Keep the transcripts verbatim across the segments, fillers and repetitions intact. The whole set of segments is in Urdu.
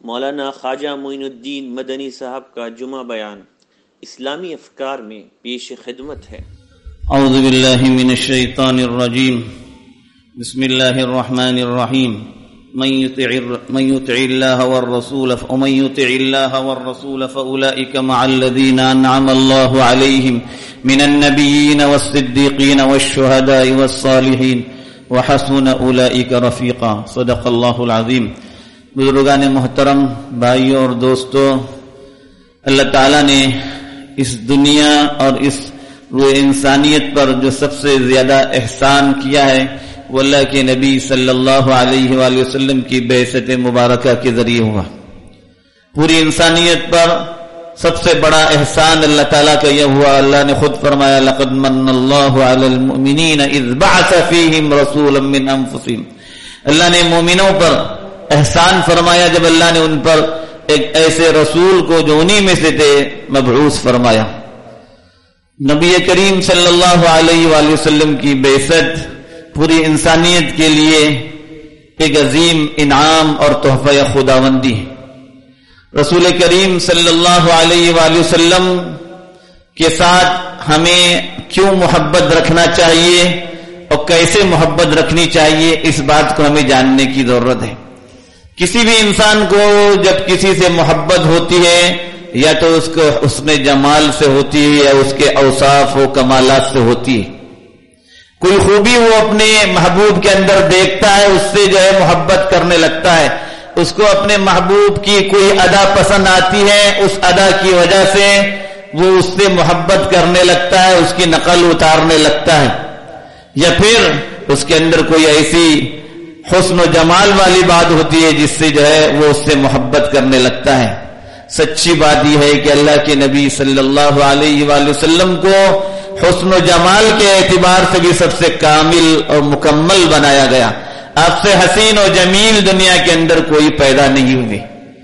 مولانا خواجہ معین الدین مدنی صاحب کا جمعہ بیان اسلامی افکار میں پیش خدمت ہے۔ اعوذ باللہ من الشیطان الرجیم، بسم اللہ الرحمن الرحیم۔ من يطع من يطع الله والرسول ومن يطع الله والرسول فاولئك مع الذين انعم الله عليهم من النبيين والصديقين والشهداء والصالحين وحسن اولئك رفیقا۔ صدق اللہ العظیم۔ بزرگان محترم، بھائیوں اور دوستوں، اللہ تعالیٰ نے اس دنیا اور اس روح انسانیت پر جو سب سے زیادہ احسان کیا ہے وہ اللہ کے نبی صلی اللہ علیہ وآلہ وسلم کی بعثت مبارکہ کے ذریعے ہوا۔ پوری انسانیت پر سب سے بڑا احسان اللہ تعالیٰ کا یہ ہوا، اللہ نے خود فرمایا لقد من اللہ علی المؤمنین اذ بعث فیہم رسولا من انفسہم۔ اللہ نے مومنوں پر احسان فرمایا جب اللہ نے ان پر ایک ایسے رسول کو جو انہی میں سے تھے مبعوث فرمایا۔ نبی کریم صلی اللہ علیہ وآلہ وسلم کی بعثت پوری انسانیت کے لیے ایک عظیم انعام اور تحفہ خداوندی ہے۔ رسول کریم صلی اللہ علیہ وآلہ وسلم کے ساتھ ہمیں کیوں محبت رکھنا چاہیے اور کیسے محبت رکھنی چاہیے، اس بات کو ہمیں جاننے کی ضرورت ہے۔ کسی بھی انسان کو جب کسی سے محبت ہوتی ہے یا تو اس کو حسن جمال سے ہوتی ہے یا اس کے اوصاف و کمالات سے ہوتی ہے۔ کوئی خوبی وہ اپنے محبوب کے اندر دیکھتا ہے، اس سے جو ہے محبت کرنے لگتا ہے۔ اس کو اپنے محبوب کی کوئی ادا پسند آتی ہے، اس ادا کی وجہ سے وہ اس سے محبت کرنے لگتا ہے، اس کی نقل اتارنے لگتا ہے۔ یا پھر اس کے اندر کوئی ایسی حسن و جمال والی بات ہوتی ہے جس سے جو ہے وہ اس سے محبت کرنے لگتا ہے۔ سچی بات یہ ہے کہ اللہ کے نبی صلی اللہ علیہ وآلہ وسلم کو حسن و جمال کے اعتبار سے بھی سب سے کامل اور مکمل بنایا گیا۔ آپ سے حسین و جمیل دنیا کے اندر کوئی پیدا نہیں ہوئے،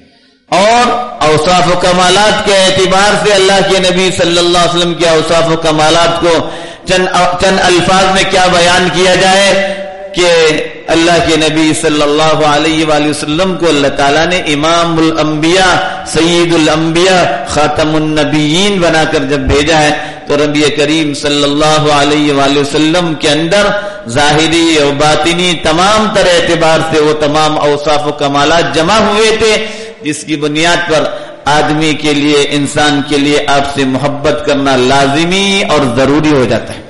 اور اوصاف و کمالات کے اعتبار سے اللہ کے نبی صلی اللہ علیہ وسلم کے اوصاف و کمالات کو چند چند الفاظ میں کیا بیان کیا جائے کہ اللہ کے نبی صلی اللہ علیہ وآلہ وسلم کو اللہ تعالیٰ نے امام الانبیاء، سید الانبیاء، خاتم النبیین بنا کر جب بھیجا ہے تو نبی کریم صلی اللہ علیہ وآلہ وسلم کے اندر ظاہری اور باطنی تمام تر اعتبار سے وہ تمام اوصاف و کمالات جمع ہوئے تھے جس کی بنیاد پر آدمی کے لیے، انسان کے لیے آپ سے محبت کرنا لازمی اور ضروری ہو جاتا ہے۔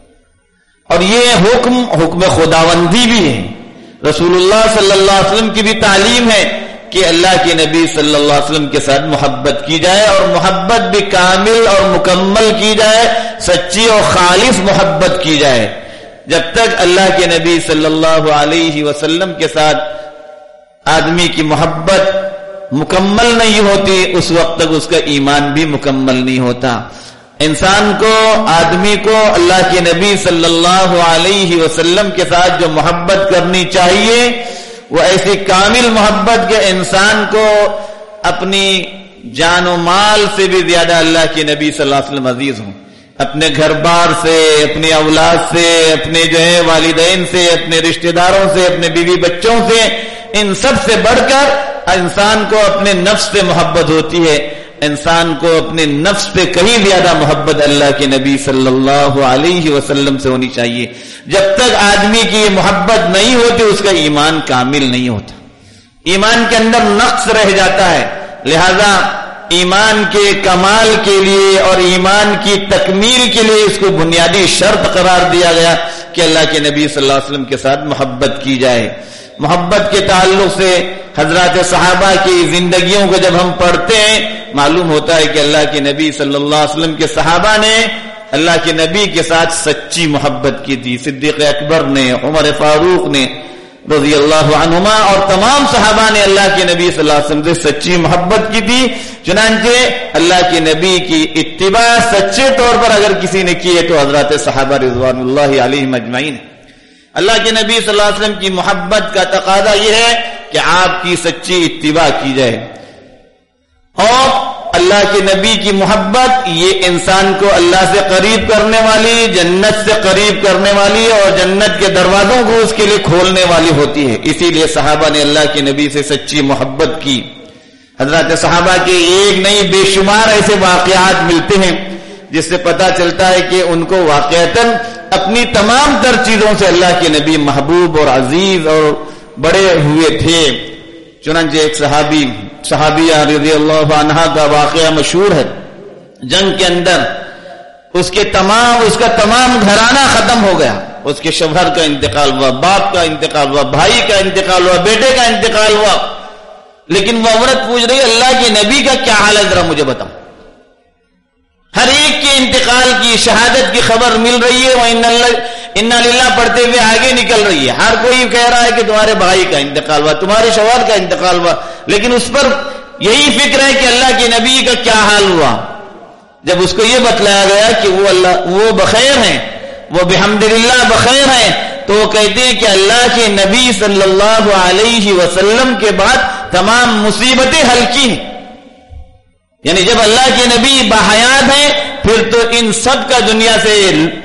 اور یہ حکم حکم خداوندی بھی ہے، رسول اللہ صلی اللہ علیہ وسلم کی بھی تعلیم ہے کہ اللہ کے نبی صلی اللہ علیہ وسلم کے ساتھ محبت کی جائے، اور محبت بھی کامل اور مکمل کی جائے، سچی اور خالص محبت کی جائے۔ جب تک اللہ کے نبی صلی اللہ علیہ وسلم کے ساتھ آدمی کی محبت مکمل نہیں ہوتی اس وقت تک اس کا ایمان بھی مکمل نہیں ہوتا۔ انسان کو، آدمی کو اللہ کے نبی صلی اللہ علیہ وسلم کے ساتھ جو محبت کرنی چاہیے وہ ایسی کامل محبت کہ انسان کو اپنی جان و مال سے بھی زیادہ اللہ کے نبی صلی اللہ علیہ وسلم عزیز ہوں، اپنے گھر بار سے، اپنی اولاد سے، اپنے جو ہے والدین سے، اپنے رشتہ داروں سے، اپنے بیوی بچوں سے، ان سب سے بڑھ کر انسان کو اپنے نفس سے محبت ہوتی ہے۔ انسان کو اپنے نفس سے کہیں زیادہ محبت اللہ کے نبی صلی اللہ علیہ وسلم سے ہونی چاہیے۔ جب تک آدمی کی یہ محبت نہیں ہوتی اس کا ایمان کامل نہیں ہوتا، ایمان کے اندر نقص رہ جاتا ہے۔ لہذا ایمان کے کمال کے لیے اور ایمان کی تکمیل کے لیے اس کو بنیادی شرط قرار دیا گیا کہ اللہ کے نبی صلی اللہ علیہ وسلم کے ساتھ محبت کی جائے۔ محبت کے تعلق سے حضرات صحابہ کی زندگیوں کو جب ہم پڑھتے ہیں معلوم ہوتا ہے کہ اللہ کے نبی صلی اللہ علیہ وسلم کے صحابہ نے اللہ کے نبی کے ساتھ سچی محبت کی تھی۔ صدیق اکبر نے، عمر فاروق نے رضی اللہ عنہما اور تمام صحابہ نے اللہ کے نبی صلی اللہ علیہ وسلم سے سچی محبت کی تھی۔ چنانچہ اللہ کے نبی کی اتباع سچے طور پر اگر کسی نے کی ہے تو حضرات صحابہ رضوان اللہ علیہم اجمعین۔ اللہ کے نبی صلی اللہ علیہ وسلم کی محبت کا تقاضا یہ ہے کہ آپ کی سچی اتباع کی جائے، اور اللہ کے نبی کی محبت یہ انسان کو اللہ سے قریب کرنے والی، جنت سے قریب کرنے والی اور جنت کے دروازوں کو اس کے لیے کھولنے والی ہوتی ہے۔ اسی لیے صحابہ نے اللہ کے نبی سے سچی محبت کی۔ حضرات صحابہ کے ایک نہیں بے شمار ایسے واقعات ملتے ہیں جس سے پتہ چلتا ہے کہ ان کو واقعتاً اپنی تمام تر چیزوں سے اللہ کے نبی محبوب اور عزیز اور بڑے ہوئے تھے. چنانچہ ایک صحابی صحابیہ رضی اللہ عنہا کا واقعہ مشہور ہے. جنگ کے اندر اس کے تمام اس کا تمام گھرانہ ختم ہو گیا. اس کے شوہر کا انتقال ہوا، باپ کا انتقال ہوا، بھائی کا انتقال ہوا، بیٹے کا انتقال ہوا. لیکن وہ عورت پوچھ رہی اللہ کے نبی کا کیا حال ہے ذرا مجھے بتاؤ. ہر ایک کے انتقال کی شہادت کی خبر مل رہی ہے، وہ انا للہ پڑھتے ہوئے آگے نکل رہی ہے. ہر کوئی کہہ رہا ہے کہ تمہارے بھائی کا انتقال ہوا، تمہارے شوہر کا انتقال ہوا، لیکن اس پر یہی فکر ہے کہ اللہ کے نبی کا کیا حال ہوا. جب اس کو یہ بتلایا گیا کہ وہ اللہ وہ بخیر ہیں، وہ بحمدللہ بخیر ہیں، تو وہ کہتے ہیں کہ اللہ کے نبی صلی اللہ علیہ وسلم کے بعد تمام مصیبتیں ہلکی ہیں. یعنی جب اللہ کے نبی باحیات ہیں پھر تو ان سب کا دنیا سے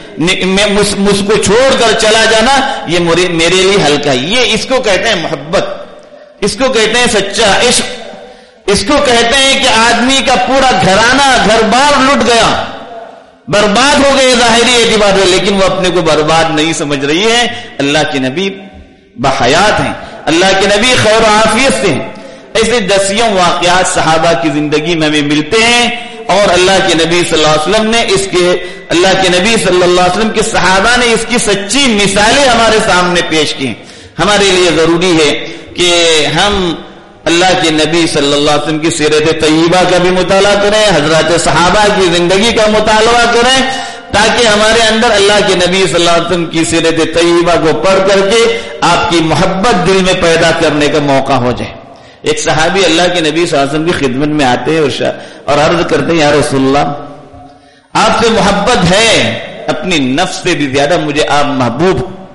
مجھ کو چھوڑ کر چلا جانا یہ میرے لیے ہلکا ہے. یہ اس کو کہتے ہیں محبت، اس کو کہتے ہیں سچا عشق، اس کو کہتے ہیں کہ آدمی کا پورا گھرانہ گھر بار لٹ گیا، برباد ہو گئے ظاہری اعتبار میں، لیکن وہ اپنے کو برباد نہیں سمجھ رہی ہے. اللہ کے نبی باحیات ہیں، اللہ کے نبی خیر و عافیت سے ہیں. ایسے دسیوں واقعات صحابہ کی زندگی میں ہمیں ملتے ہیں، اور اللہ کے نبی صلی اللہ علیہ وسلم نے اس کے اللہ کے نبی صلی اللہ علیہ وسلم کے صحابہ نے اس کی سچی مثالیں ہمارے سامنے پیش کی. ہمارے لیے ضروری ہے کہ ہم اللہ کے نبی صلی اللہ علیہ وسلم کی سیرت طیبہ کا بھی مطالعہ کریں، حضرات صحابہ کی زندگی کا مطالعہ کریں، تاکہ ہمارے اندر اللہ کے نبی صلی اللہ علیہ وسلم کی سیرت طیبہ کو پڑھ کر کے آپ کی محبت دل میں پیدا کرنے کا موقع ہو جائے. ایک صحابی اللہ کے نبی صلی اللہ علیہ وسلم کی خدمت میں آتے ہیں اور عرض کرتے ہیں یا رسول اللہ آپ سے محبت ہے، اپنی نفس سے بھی زیادہ مجھے آپ محبوب.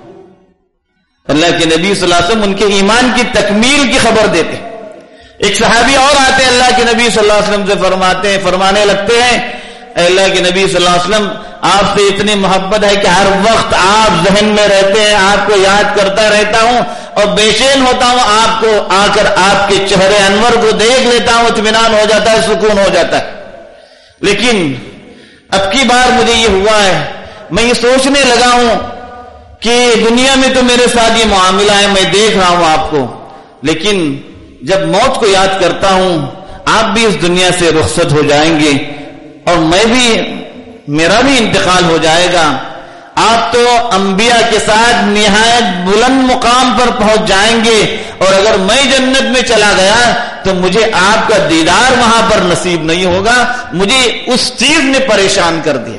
اللہ کے نبی صلی اللہ علیہ وسلم ان کے ایمان کی تکمیل کی خبر دیتے. ایک صحابی اور آتے ہیں اللہ کے نبی صلی اللہ علیہ وسلم سے فرماتے ہیں فرمانے لگتے ہیں اے اللہ کے نبی صلی اللہ علیہ وسلم آپ سے اتنی محبت ہے کہ ہر وقت آپ ذہن میں رہتے ہیں، آپ کو یاد کرتا رہتا ہوں اور بے چین ہوتا ہوں، آپ کو آ کر آپ کے چہرے انور کو دیکھ لیتا ہوں، اطمینان ہو جاتا ہے، سکون ہو جاتا ہے. لیکن اب کی بار مجھے یہ ہوا ہے، میں یہ سوچنے لگا ہوں کہ دنیا میں تو میرے ساتھ یہ معاملہ ہے، میں دیکھ رہا ہوں آپ کو، لیکن جب موت کو یاد کرتا ہوں آپ بھی اس دنیا سے رخصت ہو جائیں گے اور میں بھی میرا بھی انتقال ہو جائے گا. آپ تو انبیاء کے ساتھ نہایت بلند مقام پر پہنچ جائیں گے، اور اگر میں جنت میں چلا گیا تو مجھے آپ کا دیدار وہاں پر نصیب نہیں ہوگا. مجھے اس چیز نے پریشان کر دیا.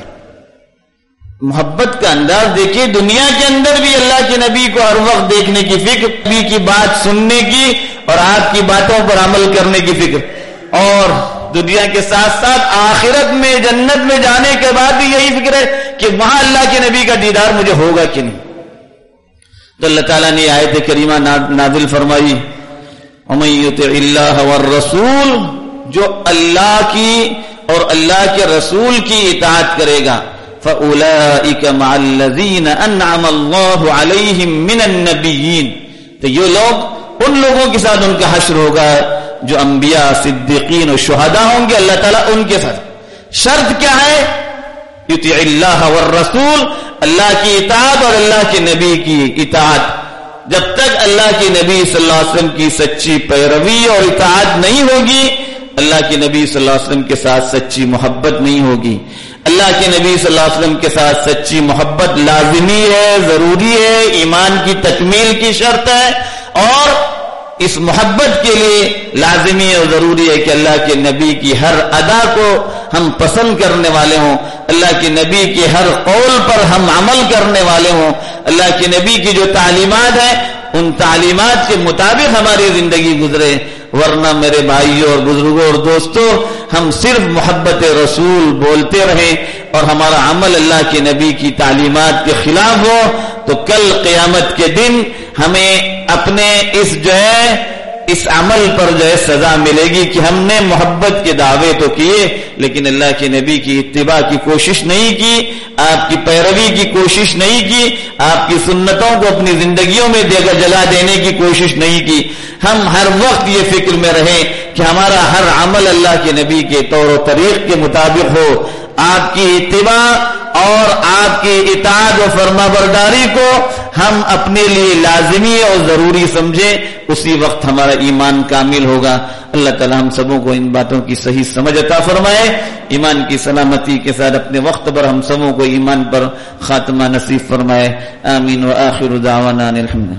محبت کا انداز دیکھیے، دنیا کے اندر بھی اللہ کے نبی کو ہر وقت دیکھنے کی فکر، نبی کی بات سننے کی اور آپ کی باتوں پر عمل کرنے کی فکر، اور دنیا کے ساتھ ساتھ آخرت میں جنت میں جانے کے بعد بھی یہی فکر ہے کہ وہاں اللہ کے نبی کا دیدار مجھے ہوگا کہ نہیں. تو اللہ تعالیٰ نے آیت کریمہ نازل فرمائی وَمَن يُطِعِ اللَّهَ وَالرَّسُولَ، جو اللہ کی اور اللہ کے رسول کی اطاعت کرے گا فَأُولَئِكَ مَعَ الَّذِينَ أَنْعَمَ اللَّهُ عَلَيْهِمْ مِنَ النَّبِيِّينَ، تو یہ لوگ ان لوگوں کے ساتھ ان کا حشر ہوگا جو انبیاء، صدیقین اور شہداء ہوں گے، اللہ تعالیٰ ان کے ساتھ. شرط کیا ہے؟ یطیع اللہ والرسول، اللہ کی اطاعت اور اللہ کے نبی کی اطاعت. جب تک اللہ کے نبی صلی اللہ علیہ وسلم کی سچی پیروی اور اطاعت نہیں ہوگی، اللہ کے نبی صلی اللہ علیہ وسلم کے ساتھ سچی محبت نہیں ہوگی. اللہ کے نبی صلی اللہ علیہ وسلم کے ساتھ سچی محبت لازمی ہے، ضروری ہے، ایمان کی تکمیل کی شرط ہے. اور اس محبت کے لیے لازمی اور ضروری ہے کہ اللہ کے نبی کی ہر ادا کو ہم پسند کرنے والے ہوں، اللہ کے نبی کے ہر قول پر ہم عمل کرنے والے ہوں، اللہ کے نبی کی جو تعلیمات ہیں ان تعلیمات کے مطابق ہماری زندگی گزرے. ورنہ میرے بھائیوں اور بزرگوں اور دوستوں، ہم صرف محبت رسول بولتے رہیں اور ہمارا عمل اللہ کے نبی کی تعلیمات کے خلاف ہو تو کل قیامت کے دن ہمیں اپنے اس جو ہے اس عمل پر جو ہے سزا ملے گی کہ ہم نے محبت کے دعوے تو کیے لیکن اللہ کے نبی کی اتباع کی کوشش نہیں کی، آپ کی پیروی کی کوشش نہیں کی، آپ کی سنتوں کو اپنی زندگیوں میں دے کر جلا دینے کی کوشش نہیں کی۔ ہم ہر وقت یہ فکر میں رہیں کہ ہمارا ہر عمل اللہ کے نبی کے طور و طریق کے مطابق ہو، آپ کی اتباع اور آپ کی اطاعت و فرما برداری کو ہم اپنے لیے لازمی اور ضروری سمجھیں، اسی وقت ہمارا ایمان کامل ہوگا۔ اللہ تعالی ہم سبوں کو ان باتوں کی صحیح سمجھ عطا فرمائے، ایمان کی سلامتی کے ساتھ اپنے وقت پر ہم سبوں کو ایمان پر خاتمہ نصیب فرمائے۔ آمین و آخر دعوانا الحمد